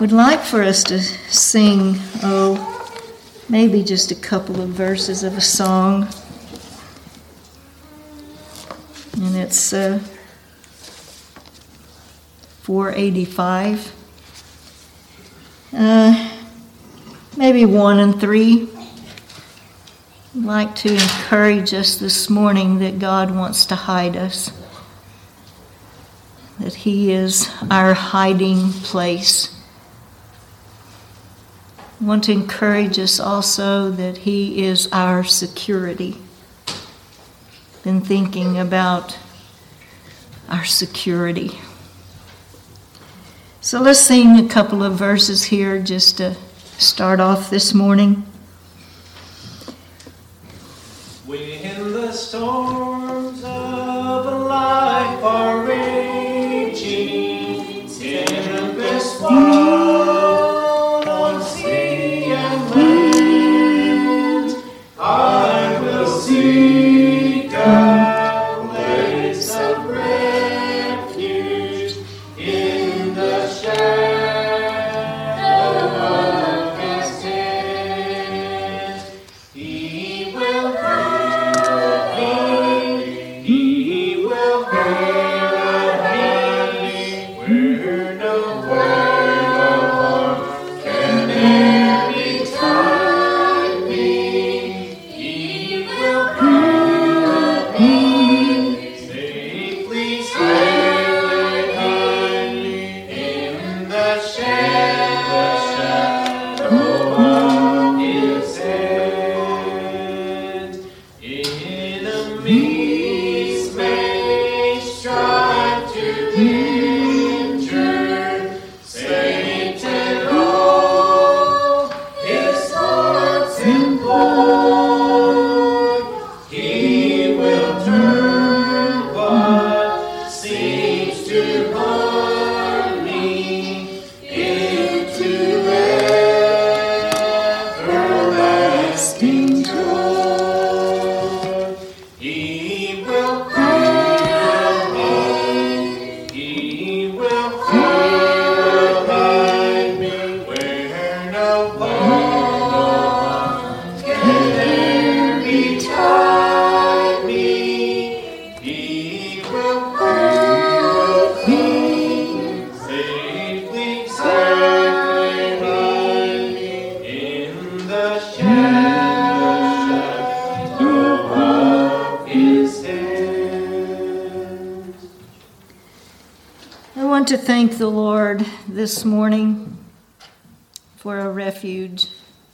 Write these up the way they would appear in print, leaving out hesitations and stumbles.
would like for us to sing, maybe just a couple of verses of a song. And it's 485. Maybe 1 and 3. I'd like to encourage us this morning that God wants to hide us, that He is our hiding place. I want to encourage us also that He is our security. Been thinking about our security. So let's sing a couple of verses here just to start off this morning. When the storms of life are raging, tempest fall on sea and land, I will seek a place of refuge in the shadow of His tent. He will hear me where no harm can e'er betide me. He will guide me safely, behind me in the shadow of His hand. Enemies may strive to injure Satan, all his thoughts employ. He will turn what seems to harm me into everlasting joy. He will guide me, He will guide me where no harm can e'er betide me. He will guide me safely, behind me in the shadow of His hand. I want to thank the Lord this morning for a refuge.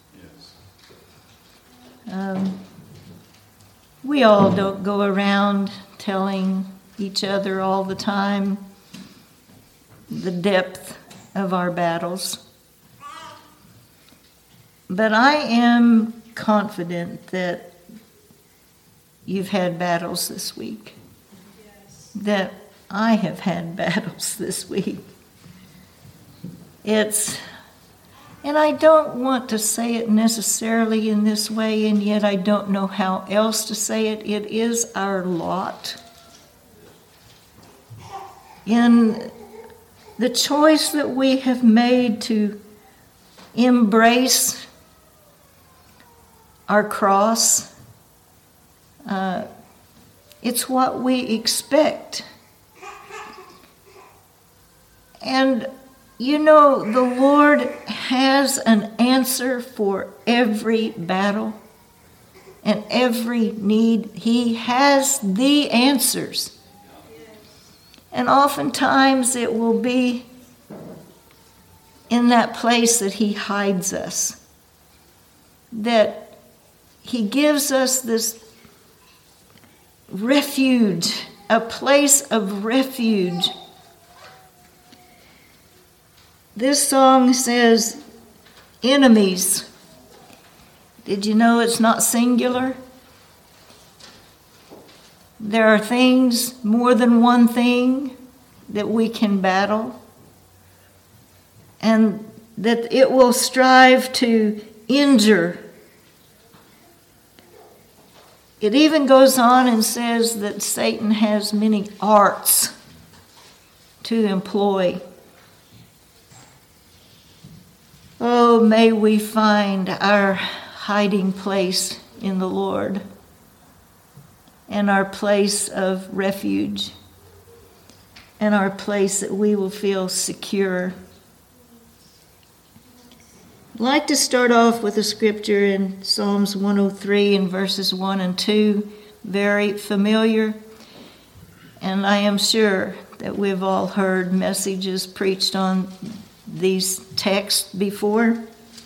We all don't go around telling each other all the time the depth of our battles. But I am confident that you've had battles this week. That I have had battles this week. And I don't want to say it necessarily in this way, and yet I don't know how else to say it. It is our lot. In the choice that we have made to embrace our cross, it's what we expect. And you know, the Lord has an answer for every battle and every need. He has the answers. And oftentimes it will be in that place that He hides us, that He gives us this refuge, a place of refuge. This song says, enemies. Did you know it's not singular? There are things, more than one thing, that we can battle, and that it will strive to injure. It even goes on and says that Satan has many arts to employ. Oh, may we find our hiding place in the Lord and our place of refuge and our place that we will feel secure. I'd like to start off with a scripture in Psalms 103 in verses 1 and 2, very familiar. And I am sure that we've all heard messages preached on these texts before.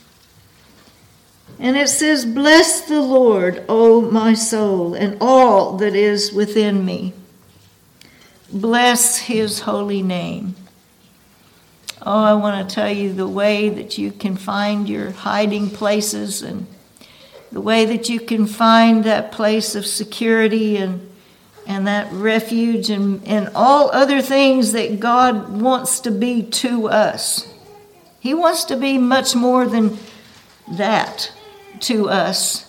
And it says, "Bless the Lord, O my soul, and all that is within me. Bless his holy name." Oh, I want to tell you the way that you can find your hiding places and the way that you can find that place of security and that refuge and all other things that God wants to be to us. He wants to be much more than that to us.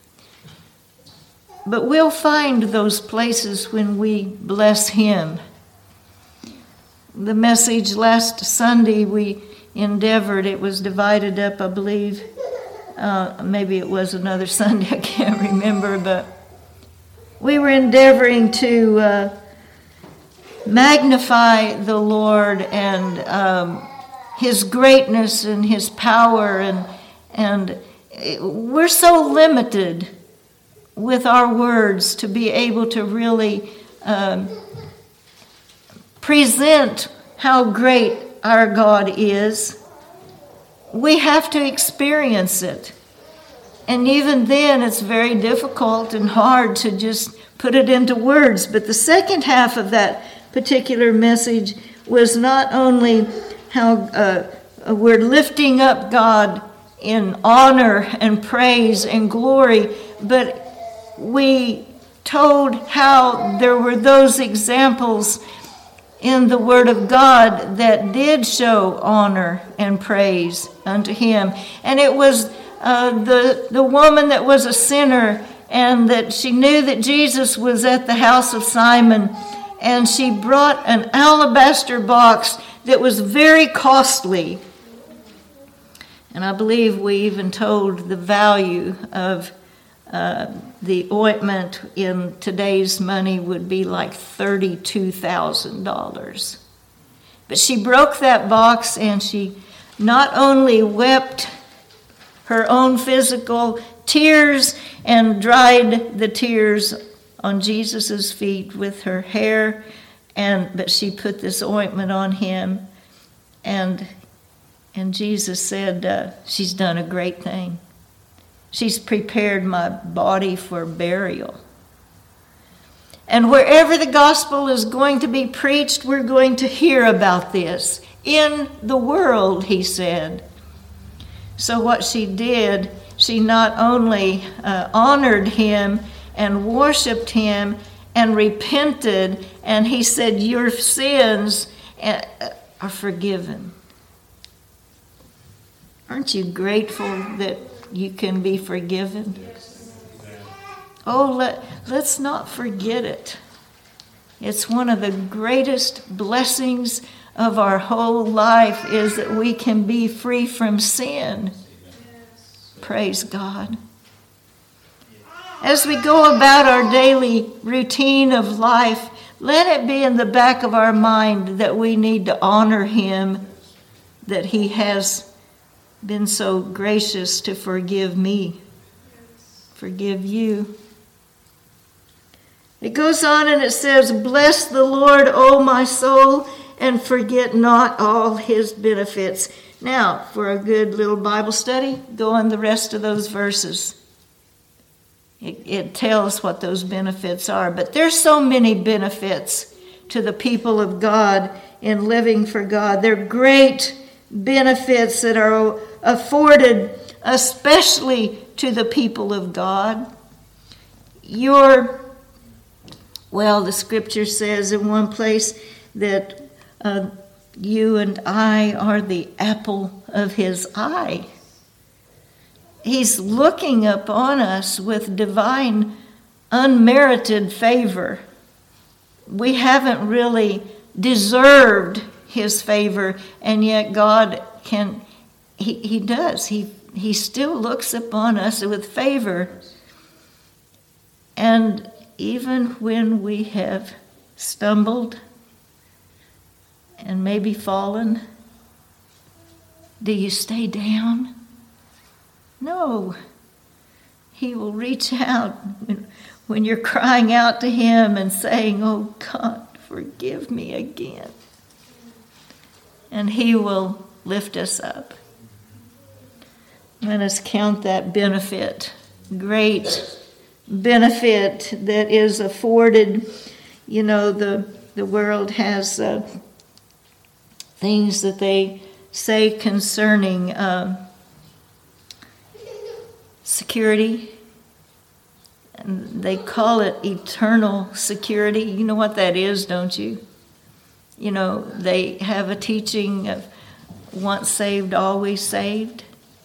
But we'll find those places when we bless him. The message last Sunday we endeavored, it was divided up, I believe. Maybe it was another Sunday, I can't remember, but we were endeavoring to magnify the Lord and his greatness and his power, and we're so limited with our words to be able to really present how great our God is. We have to experience it. And even then, it's very difficult and hard to just put it into words. But the second half of that particular message was not only how we're lifting up God in honor and praise and glory, but we told how there were those examples in the Word of God that did show honor and praise unto him. And it was the woman that was a sinner, and that she knew that Jesus was at the house of Simon, and she brought an alabaster box that was very costly. And I believe we even told the value of the ointment in today's money would be like $32,000. But she broke that box, and she not only wept her own physical tears and dried the tears on Jesus' feet with her hair, but she put this ointment on him, and Jesus said, she's done a great thing. She's prepared my body for burial. And wherever the gospel is going to be preached, we're going to hear about this. In the world, he said. So what she did, she not only honored him and worshiped him and repented, and he said, your sins are forgiven. Aren't you grateful that you can be forgiven? Oh, let's not forget it. It's one of the greatest blessings of our whole life is that we can be free from sin. Praise God. As we go about our daily routine of life, let it be in the back of our mind that we need to honor him, that he has been so gracious to forgive me, forgive you. It goes on and it says, "Bless the Lord, O my soul, and forget not all his benefits." Now, for a good little Bible study, go on the rest of those verses. It tells what those benefits are. But there's so many benefits to the people of God in living for God. They're great benefits that are afforded especially to the people of God. The scripture says in one place that you and I are the apple of his eye. He's looking upon us with divine, unmerited favor. We haven't really deserved his favor, and yet God can he does. He still looks upon us with favor. And even when we have stumbled and maybe fallen, do you stay down? No. He will reach out when you're crying out to him and saying, "Oh God, forgive me again." And he will lift us up. Let us count that benefit, great benefit that is afforded. You know, the world has things that they say concerning security, and they call it eternal security. You know what that is, don't you? You know, they have a teaching of once saved, always saved.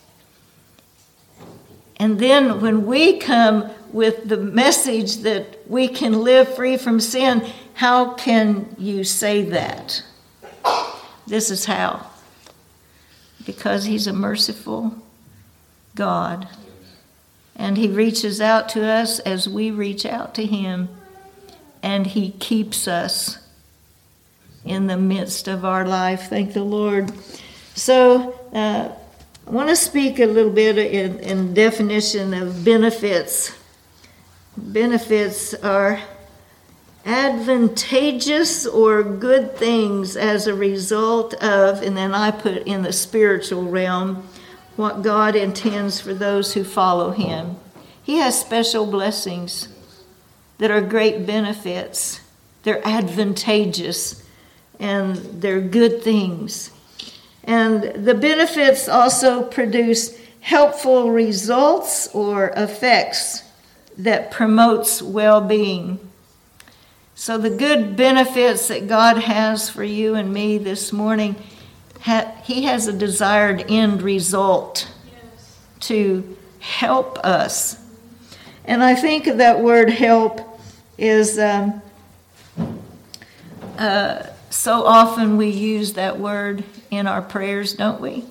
And then when we come with the message that we can live free from sin, how can you say that? This is how. Because he's a merciful God. And he reaches out to us as we reach out to him. And he keeps us in the midst of our life. Thank the Lord. So I want to speak a little bit in definition of benefits. Benefits are advantageous or good things as a result of, and then I put in the spiritual realm, what God intends for those who follow him. He has special blessings that are great benefits. They're advantageous and they're good things. And the benefits also produce helpful results or effects that promotes well-being. So the good benefits that God has for you and me this morning, he has a desired end result to help us. And I think of that word help is so often we use that word in our prayers, don't we?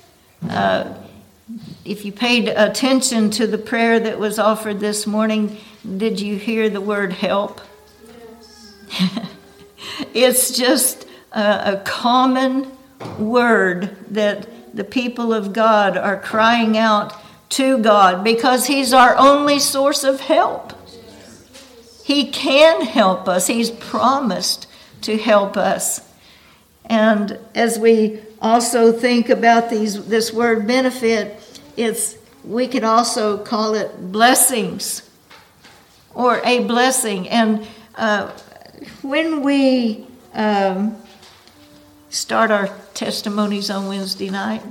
If you paid attention to the prayer that was offered this morning, did you hear the word help? Yes. It's just a common word that the people of God are crying out to God because he's our only source of help. He can help us. He's promised to help us. And as we also think about this word benefit, we could also call it blessings or a blessing. And when we start our testimonies on Wednesday night,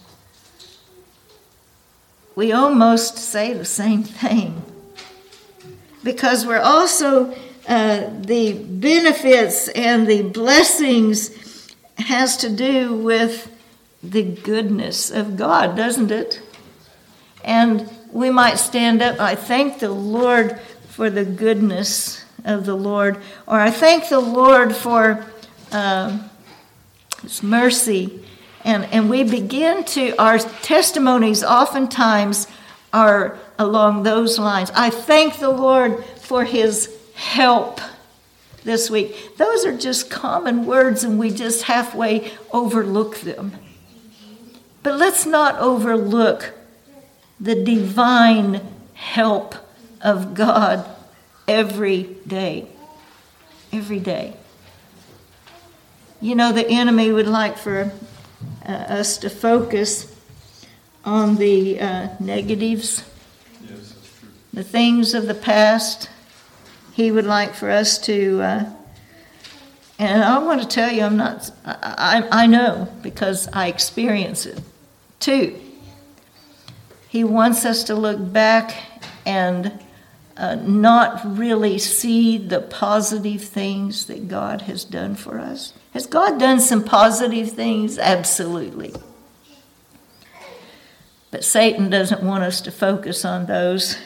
we almost say the same thing. Because we're also, the benefits and the blessings has to do with the goodness of God, doesn't it? And we might stand up, I thank the Lord for the goodness of the Lord, or I thank the Lord for his mercy. And we begin to, our testimonies oftentimes are along those lines. I thank the Lord for his help this week. Those are just common words and we just halfway overlook them. But let's not overlook the divine help of God every day. Every day. You know, the enemy would like for us to focus on the negatives, yes, that's true. The things of the past. He would like for us to, and I want to tell you, I know because I experience it too. He wants us to look back and not really see the positive things that God has done for us. Has God done some positive things? Absolutely. But Satan doesn't want us to focus on those.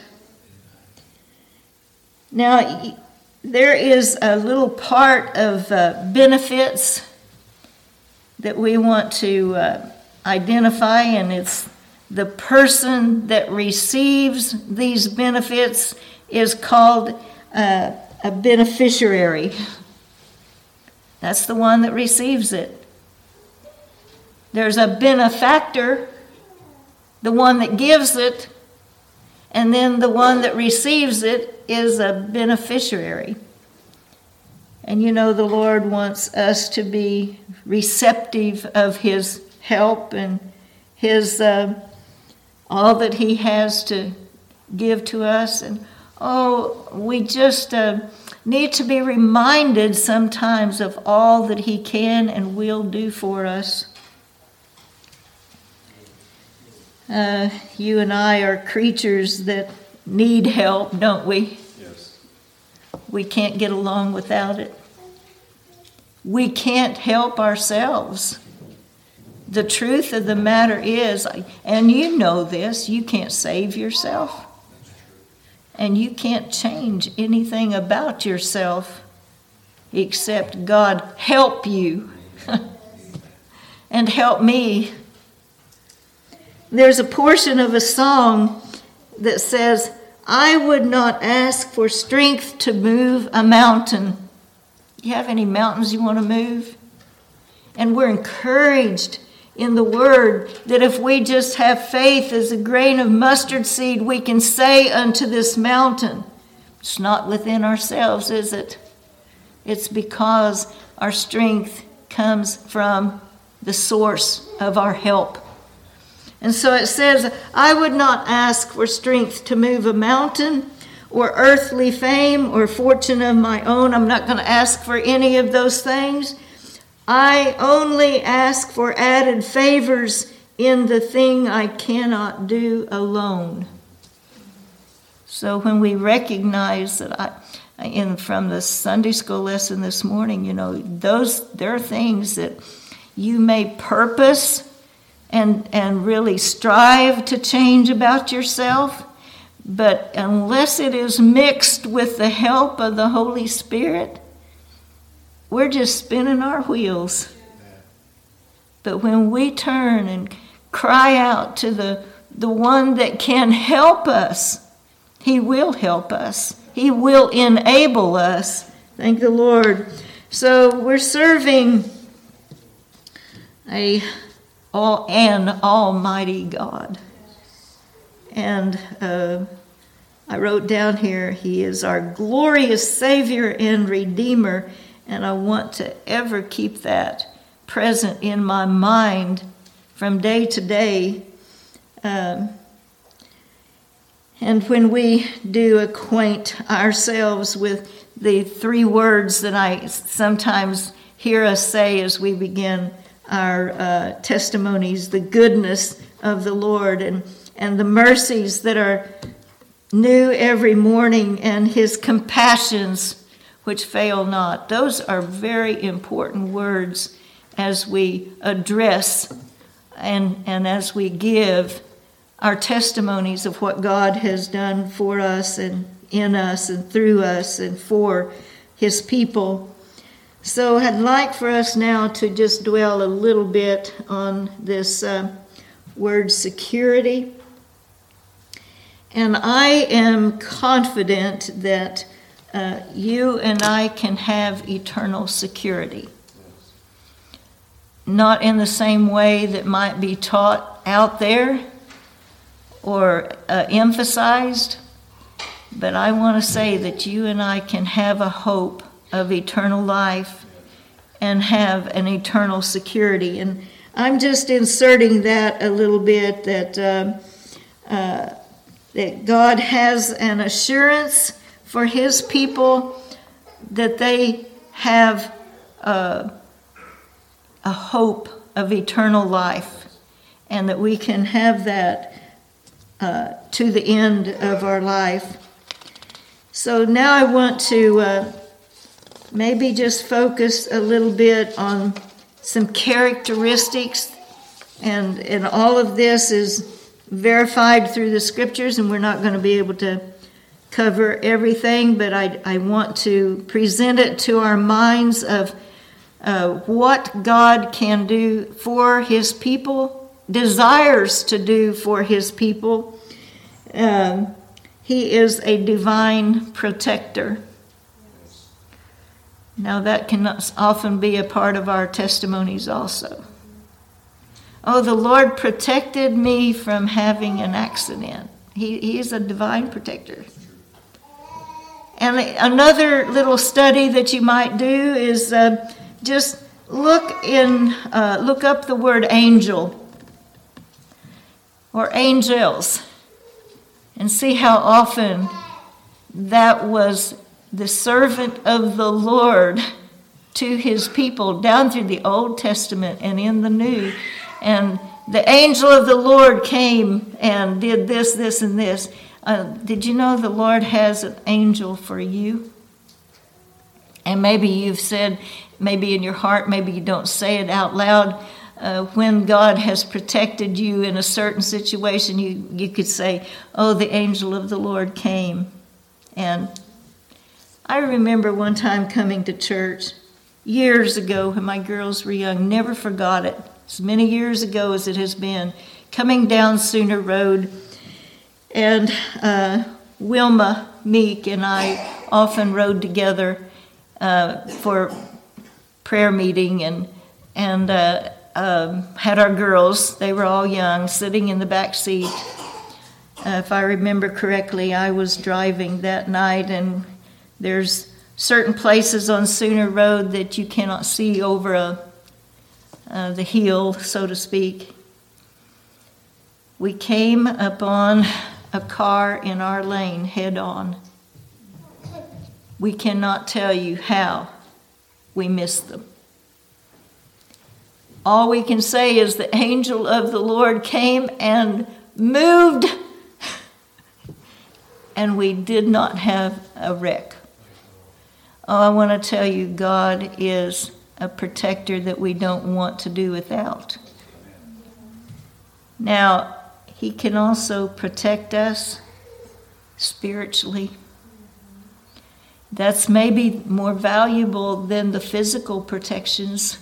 Now, there is a little part of benefits that we want to identify, and it's the person that receives these benefits is called a beneficiary. That's the one that receives it. There's a benefactor, the one that gives it, and then the one that receives it is a beneficiary. And you know, the Lord wants us to be receptive of His help and His all that He has to give to us. And we just need to be reminded sometimes of all that He can and will do for us. You and I are creatures that need help, don't we? Yes. We can't get along without it. We can't help ourselves. The truth of the matter is, and you know this, you can't save yourself. And you can't change anything about yourself except God help you and help me. There's a portion of a song that says, I would not ask for strength to move a mountain. You have any mountains you want to move? And we're encouraged in the Word that if we just have faith as a grain of mustard seed, we can say unto this mountain. It's not within ourselves, is it? It's because our strength comes from the source of our help. And so it says, I would not ask for strength to move a mountain or earthly fame or fortune of my own. I'm not going to ask for any of those things. I only ask for added favors in the thing I cannot do alone. So when we recognize that from the Sunday school lesson this morning, you know, there are things that you may purpose and really strive to change about yourself, but unless it is mixed with the help of the Holy Spirit, we're just spinning our wheels. But when we turn and cry out to the one that can help us, He will help us. He will enable us. Thank the Lord. So we're serving an almighty God. And I wrote down here, He is our glorious Savior and Redeemer. And I want to ever keep that present in my mind from day to day. And when we do acquaint ourselves with the three words that I sometimes hear us say as we begin our testimonies, the goodness of the Lord and the mercies that are new every morning and His compassions which fail not. Those are very important words as we address and as we give our testimonies of what God has done for us and in us and through us and for His people. So I'd like for us now to just dwell a little bit on this word security. And I am confident that you and I can have eternal security. Not in the same way that might be taught out there or emphasized, but I want to say that you and I can have a hope of eternal life and have an eternal security. And I'm just inserting that a little bit, that God has an assurance for His people that they have a hope of eternal life, and that we can have that to the end of our life. So now I want to maybe just focus a little bit on some characteristics, and all of this is verified through the Scriptures, and we're not going to be able to cover everything, but I want to present it to our minds of what God can do for His people desires to do for his people. He is a divine protector. Now that can often be a part of our testimonies also. Oh, the Lord protected me from having an accident. He is a divine protector. And another little study that you might do is just look up the word angel or angels and see how often that was the servant of the Lord to his people down through the Old Testament and in the New. And the angel of the Lord came and did this, this, and this. Did you know the Lord has an angel for you? And maybe you've said, maybe in your heart, maybe you don't say it out loud, when God has protected you in a certain situation, you could say, oh, the angel of the Lord came. And I remember one time coming to church years ago when my girls were young, never forgot it. As many years ago as it has been, coming down Sooner Road, and Wilma Meek and I often rode together for prayer meeting, and had our girls, they were all young, sitting in the back seat. If I remember correctly, I was driving that night, and there's certain places on Sooner Road that you cannot see over the hill, so to speak. We came upon a car in our lane head on. We cannot tell you how we missed them. All we can say is the angel of the Lord came and moved, and we did not have a wreck. Oh, I want to tell you, God is a protector that we don't want to do without. Now, he can also protect us spiritually. That's maybe more valuable than the physical protections.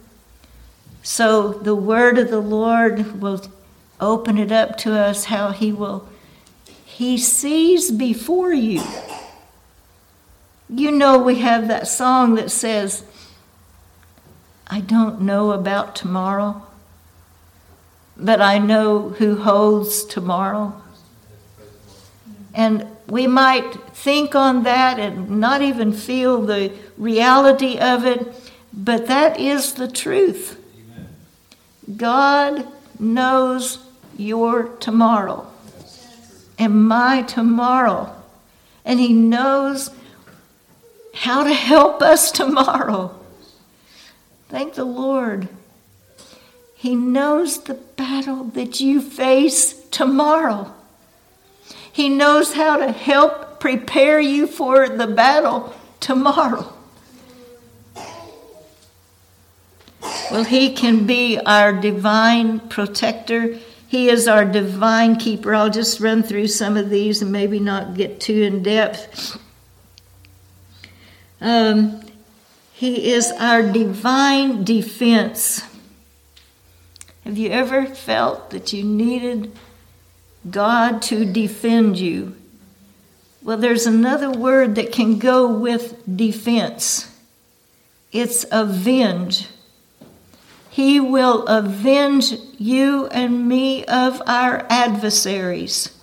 So the word of the Lord will open it up to us how he sees before you. You know, we have that song that says, I don't know about tomorrow, but I know who holds tomorrow. And we might think on that and not even feel the reality of it, but that is the truth. Amen. God knows your tomorrow and my tomorrow, and he knows how to help us tomorrow. Thank the Lord. He knows the battle that you face tomorrow. He knows how to help prepare you for the battle tomorrow. Well, he can be our divine protector. He is our divine keeper. I'll just run through some of these and maybe not get too in depth. He is our divine defense. Have you ever felt that you needed God to defend you? Well, there's another word that can go with defense. It's avenge. He will avenge you and me of our adversaries,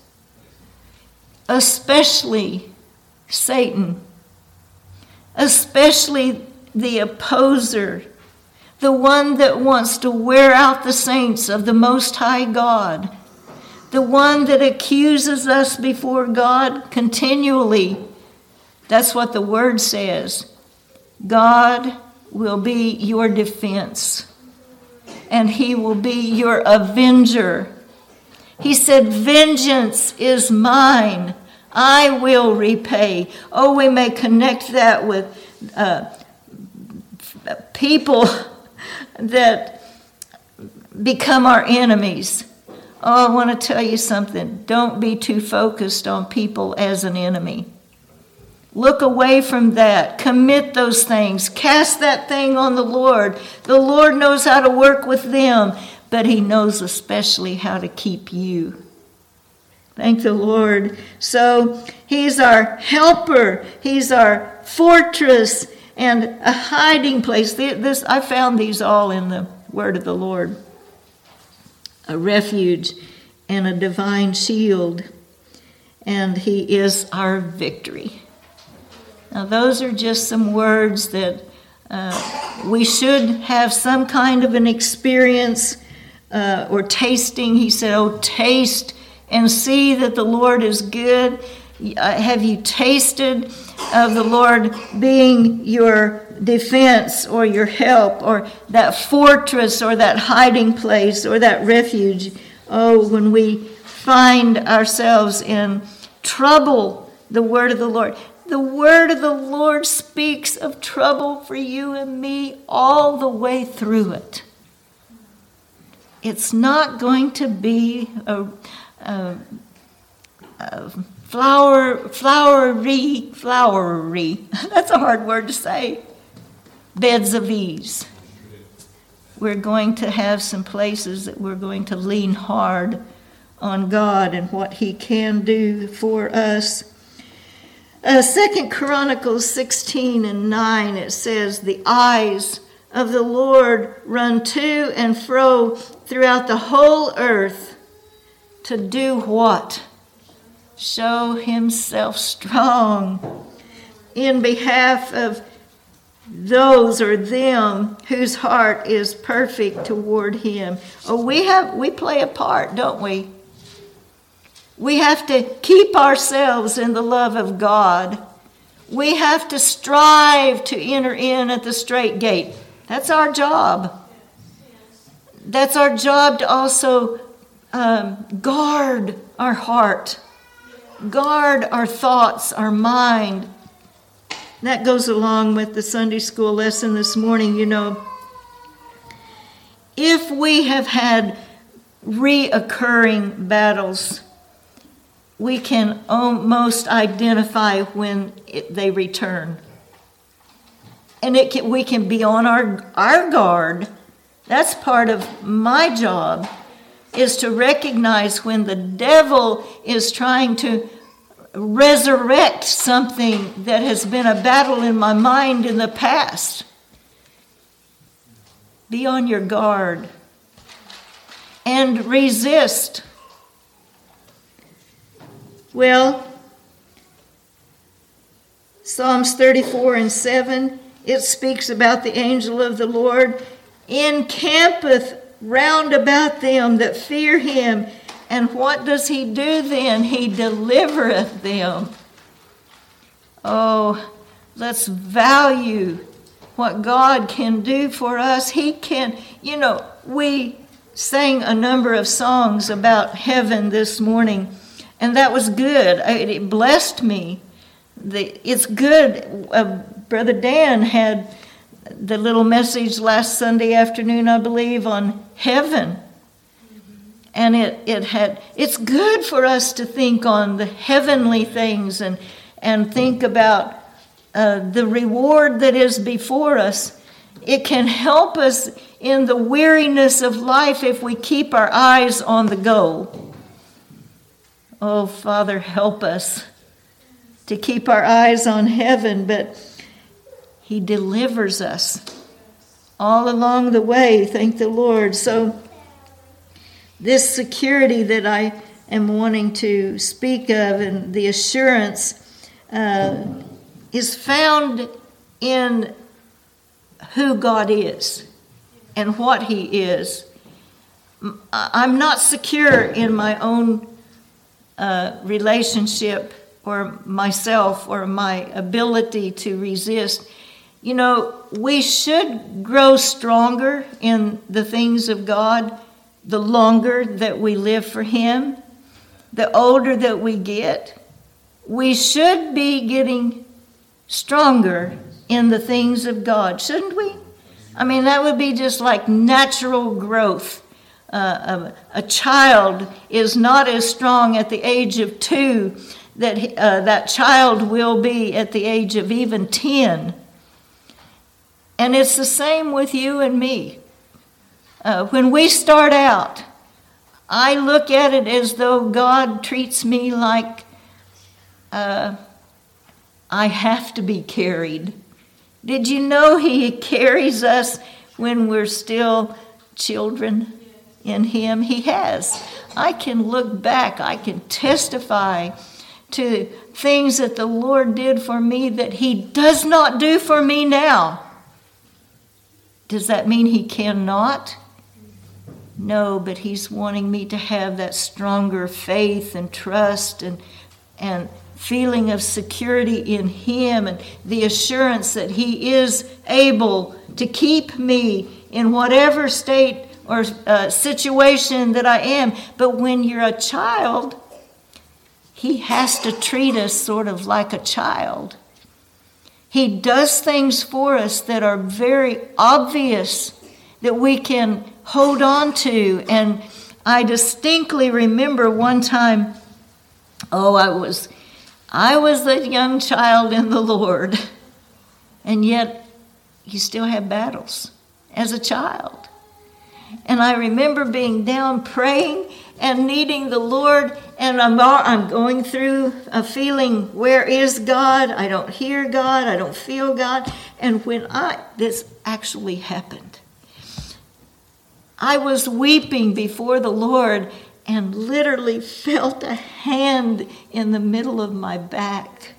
especially Satan, especially the opposer, the one that wants to wear out the saints of the Most High God, the one that accuses us before God continually. That's what the word says. God will be your defense, and he will be your avenger. He said, vengeance is mine. I will repay. Oh, we may connect that with people that become our enemies. Oh, I want to tell you something. Don't be too focused on people as an enemy. Look away from that. Commit those things. Cast that thing on the Lord. The Lord knows how to work with them. but he knows especially how to keep you. Thank the Lord. So he's our helper. He's our fortress and a hiding place. I found these all in the word of the Lord. A refuge and a divine shield. And he is our victory. Now those are just some words that we should have some kind of an experience or tasting. He said, oh, taste and see that the Lord is good. Have you tasted of the Lord being your defense or your help or that fortress or that hiding place or that refuge? Oh, when we find ourselves in trouble, the word of the Lord. The word of the Lord speaks of trouble for you and me all the way through it. It's not going to be a flowery, that's a hard word to say, beds of ease. We're going to have some places that we're going to lean hard on God and what he can do for us. 2 Chronicles 16:9, it says, the eyes of the Lord run to and fro throughout the whole earth to do what? Show himself strong in behalf of those or them whose heart is perfect toward him. Oh, we play a part, don't we? We have to keep ourselves in the love of God. We have to strive to enter in at the straight gate. That's our job. That's our job to also guard our heart, guard our thoughts, our mind. That goes along with the Sunday school lesson this morning. You know, if we have had reoccurring battles, we can almost identify when they return. And we can be on our guard. That's part of my job, is to recognize when the devil is trying to resurrect something that has been a battle in my mind in the past. Be on your guard and resist. Well, Psalms 34:7, it speaks about the angel of the Lord encampeth round about them that fear him. And what does he do then? He delivereth them. Oh, let's value what God can do for us. He can, we sang a number of songs about heaven this morning, and that was good. It blessed me. It's good. Brother Dan had the little message last Sunday afternoon, I believe, on heaven. And it's good for us to think on the heavenly things and think about the reward that is before us. It can help us in the weariness of life if we keep our eyes on the goal. Oh, Father, help us to keep our eyes on heaven, but he delivers us all along the way, thank the Lord. So this security that I am wanting to speak of and the assurance is found in who God is and what he is. I'm not secure in my own relationship or myself or my ability to resist. We should grow stronger in the things of God the longer that we live for him, the older that we get. We should be getting stronger in the things of God, shouldn't we? I mean, that would be just like natural growth. A child is not as strong at the age of 2 that child will be at the age of even 10. And it's the same with you and me. When we start out, I look at it as though God treats me like I have to be carried. Did you know He carries us when we're still children in Him? He has. I can look back. I can testify to things that the Lord did for me that He does not do for me now. Does that mean He cannot? No, but He's wanting me to have that stronger faith and trust and feeling of security in Him and the assurance that He is able to keep me in whatever state or situation that I am. But when you're a child, He has to treat us sort of like a child. He does things for us that are very obvious that we can hold on to. And I distinctly remember one time, I was a young child in the Lord, and yet you still have battles as a child. And I remember being down praying and needing the Lord, and I'm going through a feeling, where is God? I don't hear God. I don't feel God. And when this actually happened, I was weeping before the Lord and literally felt a hand in the middle of my back.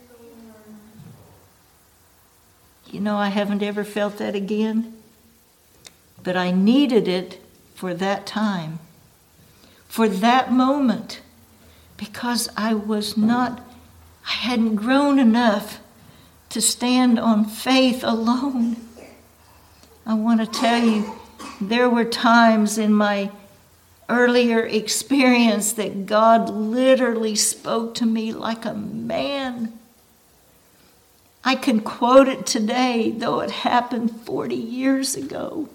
You know, I haven't ever felt that again, but I needed it for that time, for that moment, because I hadn't grown enough to stand on faith alone. I want to tell you, there were times in my earlier experience that God literally spoke to me like a man. I can quote it today, though it happened 40 years ago.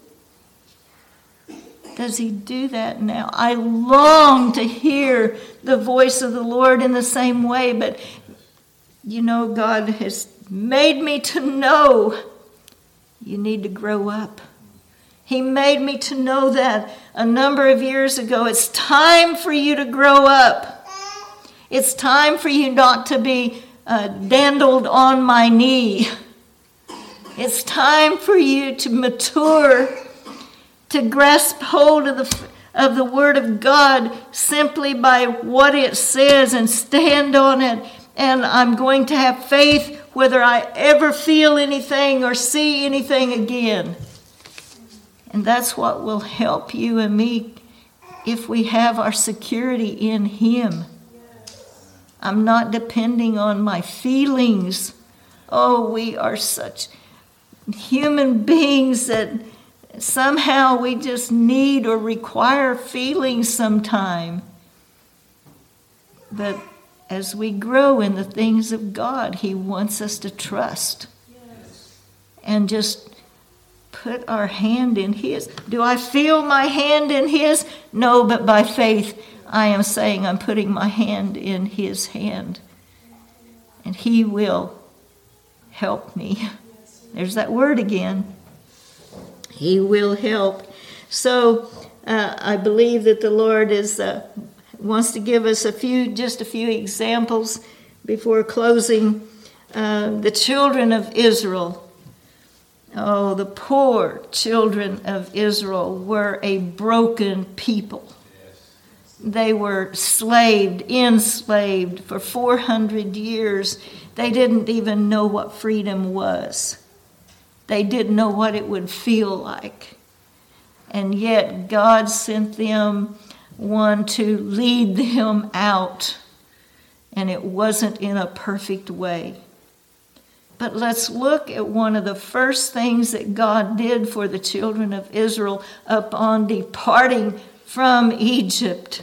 Does He do that now? I long to hear the voice of the Lord in the same way, but you know, God has made me to know you need to grow up. He made me to know that a number of years ago. It's time for you to grow up. It's time for you not to be dandled on my knee. It's time for you to mature, to grasp hold of the Word of God simply by what it says and stand on it. And I'm going to have faith whether I ever feel anything or see anything again. And that's what will help you and me if we have our security in Him. I'm not depending on my feelings. Oh, we are such human beings that somehow we just need or require feelings sometime. But as we grow in the things of God, He wants us to trust and just put our hand in His. Do I feel my hand in His? No, but by faith, I am saying I'm putting my hand in His hand. And He will help me. There's that word again. He will help. So I believe that the Lord wants to give us just a few examples before closing. The children of Israel. Oh, the poor children of Israel were a broken people. They were enslaved for 400 years. They didn't even know what freedom was. They didn't know what it would feel like. And yet God sent them one to lead them out. And it wasn't in a perfect way. But let's look at one of the first things that God did for the children of Israel upon departing from Egypt.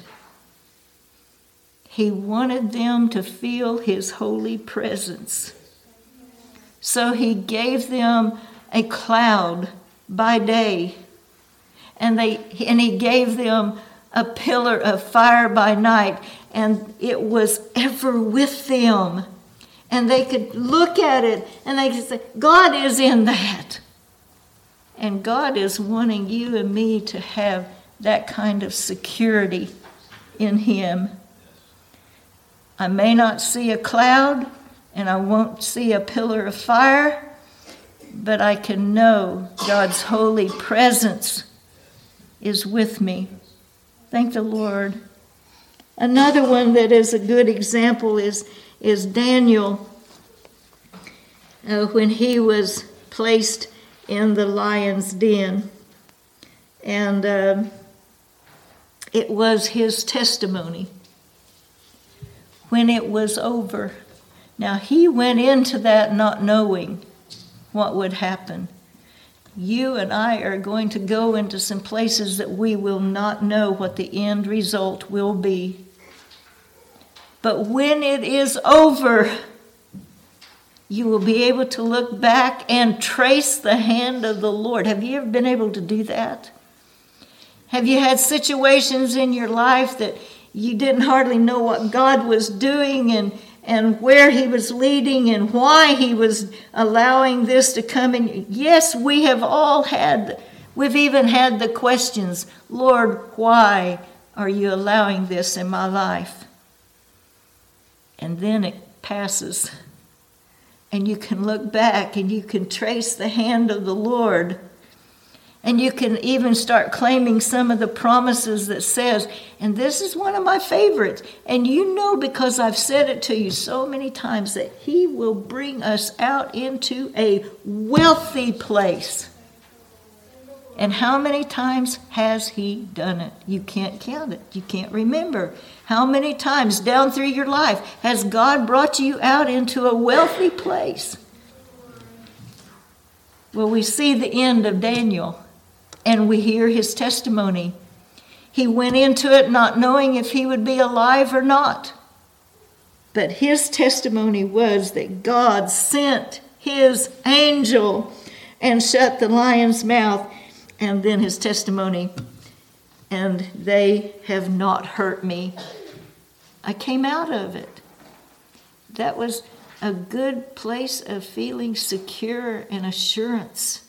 He wanted them to feel His holy presence. So He gave them a cloud by day, and He gave them a pillar of fire by night, and it was ever with them. And they could look at it and they could say, God is in that. And God is wanting you and me to have that kind of security in him. I may not see a cloud, and I won't see a pillar of fire, but I can know God's holy presence is with me. Thank the Lord. Another one that is a good example is Daniel, when he was placed in the lion's den. And it was his testimony when it was over. Now, he went into that not knowing what would happen. You and I are going to go into some places that we will not know what the end result will be. But when it is over, you will be able to look back and trace the hand of the Lord. Have you ever been able to do that? Have you had situations in your life that you didn't hardly know what God was doing and where he was leading and why he was allowing this to come in? Yes, we have all we've even had the questions, Lord, why are you allowing this in my life? And then it passes. And you can look back and you can trace the hand of the Lord. And you can even start claiming some of the promises that says, and this is one of my favorites, and you know because I've said it to you so many times, that he will bring us out into a wealthy place. And how many times has he done it? You can't count it. You can't remember. How many times down through your life has God brought you out into a wealthy place? Well, we see the end of Daniel. And we hear his testimony. He went into it not knowing if he would be alive or not. But his testimony was that God sent his angel and shut the lion's mouth. And then his testimony, and they have not hurt me. I came out of it. That was a good place of feeling secure and assurance.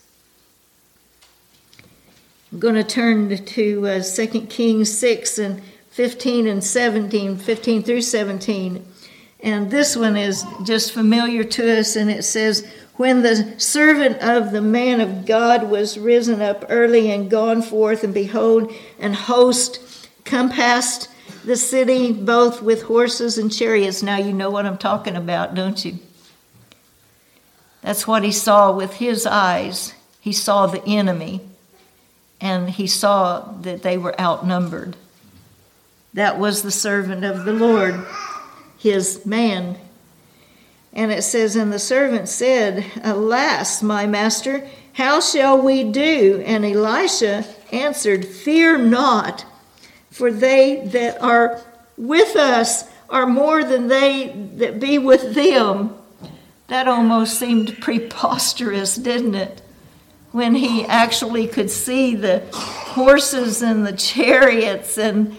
I'm going to turn to 2 Kings 6 and 15 and 17, 15 through 17. And this one is just familiar to us, and it says, when the servant of the man of God was risen up early and gone forth, and behold, an host compassed the city, both with horses and chariots. Now you know what I'm talking about, don't you? That's what he saw with his eyes. He saw the enemy. And he saw that they were outnumbered. That was the servant of the Lord, his man. And it says, and the servant said, alas, my master, how shall we do? And Elisha answered, fear not, for they that are with us are more than they that be with them. That almost seemed preposterous, didn't it? When he actually could see the horses and the chariots, and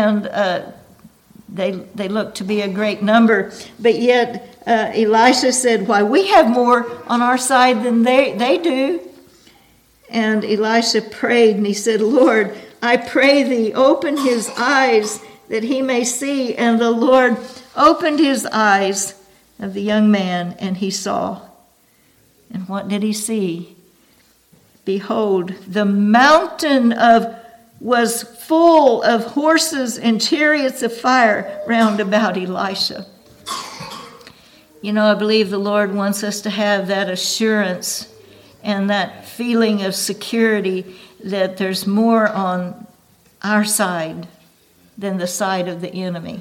they looked to be a great number. But yet Elisha said, why, we have more on our side than they do. And Elisha prayed, and he said, Lord, I pray thee, open his eyes that he may see. And the Lord opened his eyes of the young man, and he saw. And what did he see? Behold, the mountain was full of horses and chariots of fire round about Elisha. You know, I believe the Lord wants us to have that assurance and that feeling of security that there's more on our side than the side of the enemy.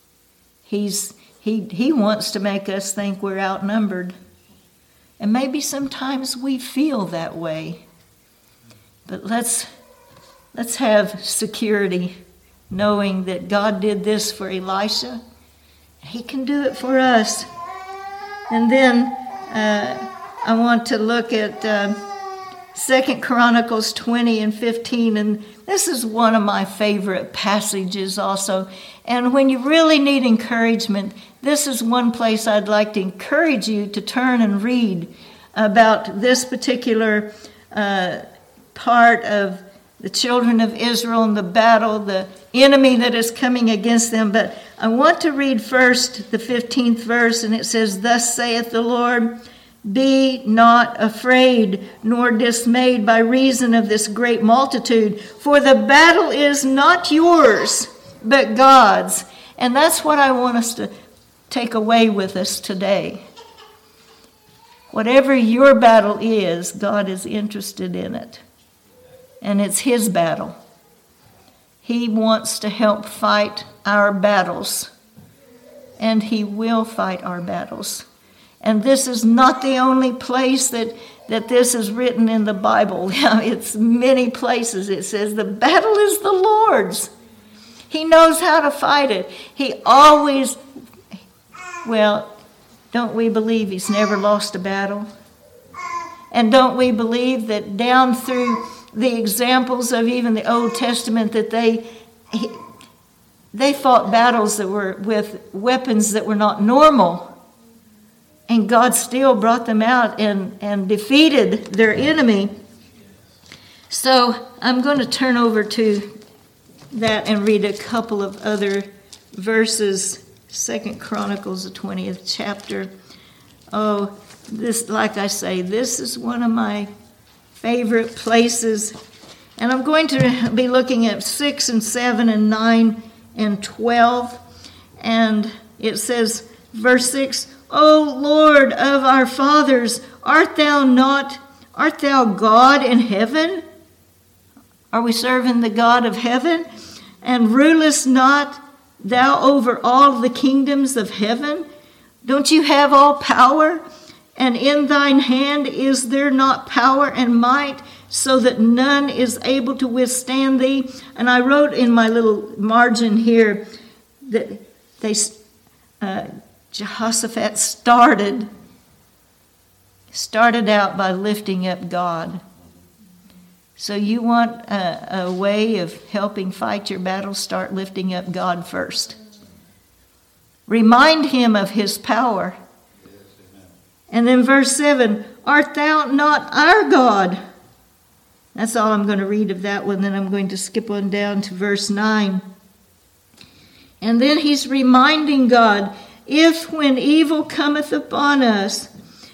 He wants to make us think we're outnumbered. And maybe sometimes we feel that way. But let's have security, knowing that God did this for Elisha. He can do it for us. And then I want to look at 2 Chronicles 20 and 15. And this is one of my favorite passages also. And when you really need encouragement, this is one place I'd like to encourage you to turn and read about this particular part of the children of Israel in the battle, the enemy that is coming against them. But I want to read first the 15th verse, and it says, "Thus saith the Lord, be not afraid nor dismayed by reason of this great multitude, for the battle is not yours, but God's." And that's what I want us to take away with us today. Whatever your battle is, God is interested in it. And it's his battle. He wants to help fight our battles. And he will fight our battles. And this is not the only place that this is written in the Bible. It's many places. It says the battle is the Lord's. He knows how to fight it. He always, well, don't we believe he's never lost a battle? And don't we believe that down through the examples of even the Old Testament that they fought battles that were with weapons that were not normal. And God still brought them out and defeated their enemy. So I'm going to turn over to that and read a couple of other verses. 2 Chronicles, the 20th chapter. Oh, this, like I say, this is one of my favorite places. And I'm going to be looking at 6 and 7 and 9 and 12. And it says, verse 6, "O Lord of our fathers, art thou God in heaven?" Are we serving the God of heaven? "And rulest not thou over all the kingdoms of heaven? Don't you have all power? And in thine hand is there not power and might, so that none is able to withstand thee?" And I wrote in my little margin here that Jehoshaphat started out by lifting up God. So you want a way of helping fight your battle? Start lifting up God first. Remind him of his power. And then verse 7, "Art thou not our God?" That's all I'm going to read of that one. Then I'm going to skip on down to verse 9. And then he's reminding God, "If when evil cometh upon us,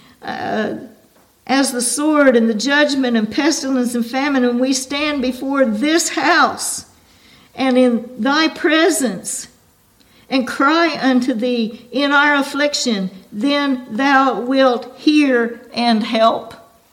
as the sword and the judgment and pestilence and famine, and we stand before this house and in thy presence and cry unto thee in our affliction, then thou wilt hear and help."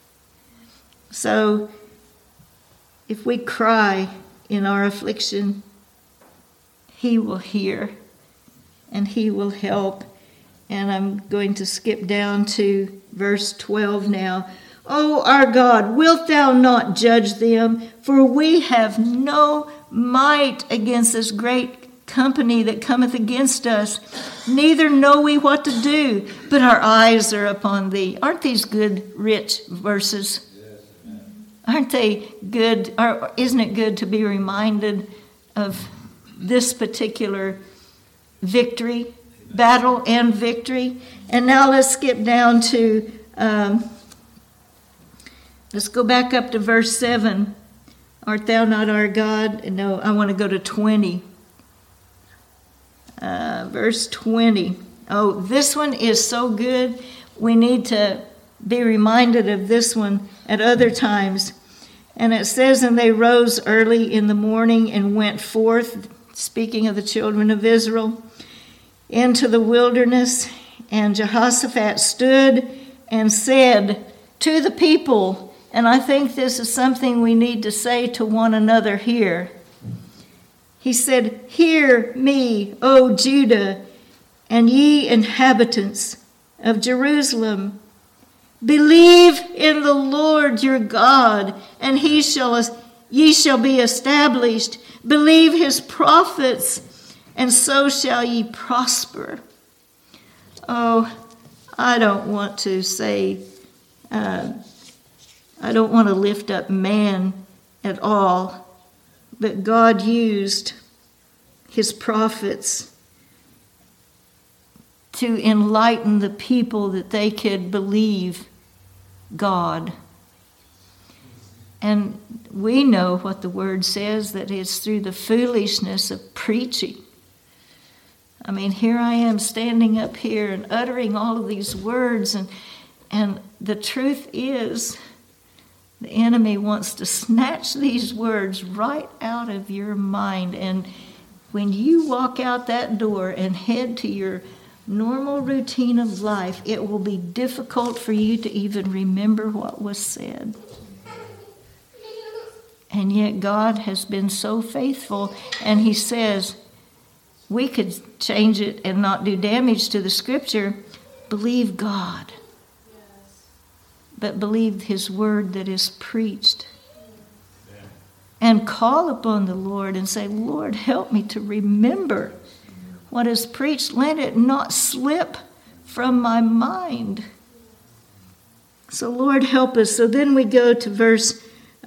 So if we cry in our affliction, he will hear and he will help. And I'm going to skip down to verse 12 now. "O our God, wilt thou not judge them? For we have no might against this great company that cometh against us. Neither know we what to do, but our eyes are upon thee." Aren't these good, rich verses? Aren't they good? Isn't it good to be reminded of this particular victory? Battle and victory. And now let's skip down to, let's go back up to verse 7. "Art thou not our God?" No, I want to go to 20. Verse 20. Oh, this one is so good. We need to be reminded of this one at other times. And it says, "And they rose early in the morning and went forth," speaking of the children of Israel, "into the wilderness. And Jehoshaphat stood and said to the people," and I think this is something we need to say to one another here. He said, "Hear me, O Judah, and ye inhabitants of Jerusalem. Believe in the Lord your God, and ye shall be established. Believe his prophets, and so shall ye prosper." Oh, I don't want to say, I don't want to lift up man at all, but God used his prophets to enlighten the people that they could believe God. And we know what the word says, that it's through the foolishness of preaching. I mean, here I am standing up here and uttering all of these words, and the truth is, the enemy wants to snatch these words right out of your mind. And when you walk out that door and head to your normal routine of life, it will be difficult for you to even remember what was said. And yet God has been so faithful, and he says, we could change it and not do damage to the scripture. Believe God. But believe his word that is preached. And call upon the Lord and say, Lord, help me to remember what is preached. Let it not slip from my mind. So Lord, help us. So then we go to verse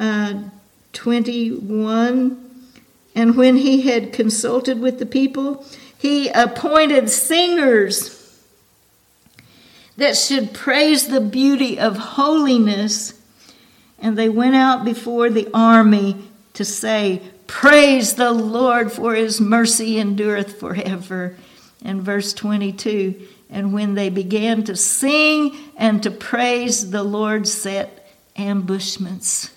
21. And when he had consulted with the people, he appointed singers that should praise the beauty of holiness. And they went out before the army to say, praise the Lord, for his mercy endureth forever. And verse 22, and when they began to sing and to praise, the Lord set ambushments.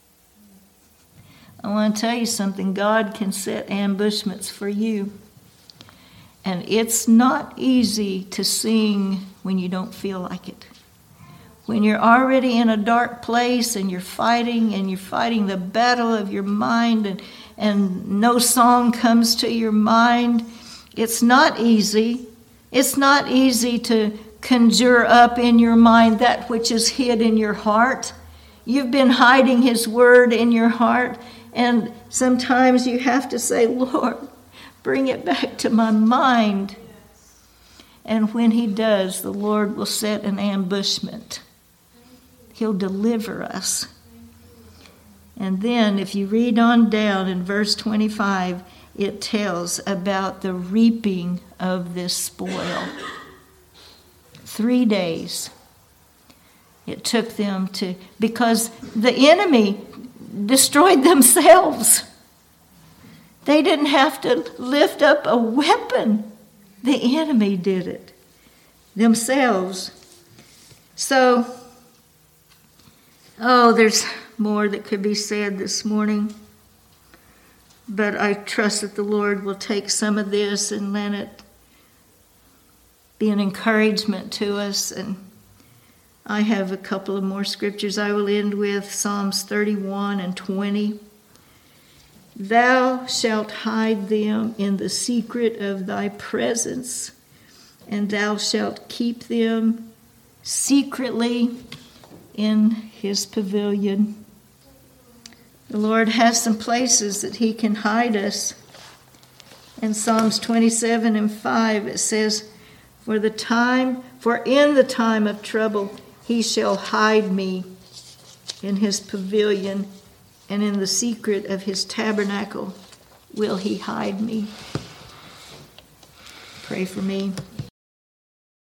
I want to tell you something. God can set ambushments for you. And it's not easy to sing when you don't feel like it. When you're already in a dark place and you're fighting the battle of your mind, and no song comes to your mind, it's not easy. It's not easy to conjure up in your mind that which is hid in your heart. You've been hiding his word in your heart, and sometimes you have to say, Lord, bring it back to my mind. And when he does, the Lord will set an ambushment. He'll deliver us. And then if you read on down in verse 25, it tells about the reaping of this spoil. 3 days it took them to, because the enemy destroyed themselves. They didn't have to lift up a weapon. The enemy did it themselves. So, there's more that could be said this morning. But I trust that the Lord will take some of this and let it be an encouragement to us. And I have a couple of more scriptures I will end with. Psalms 31 and 20. Thou shalt hide them in the secret of thy presence, and thou shalt keep them secretly in his pavilion. The Lord has some places that he can hide us. In Psalms 27 and 5 it says, For in the time of trouble he shall hide me in his pavilion, and in the secret of his tabernacle will he hide me. Pray for me.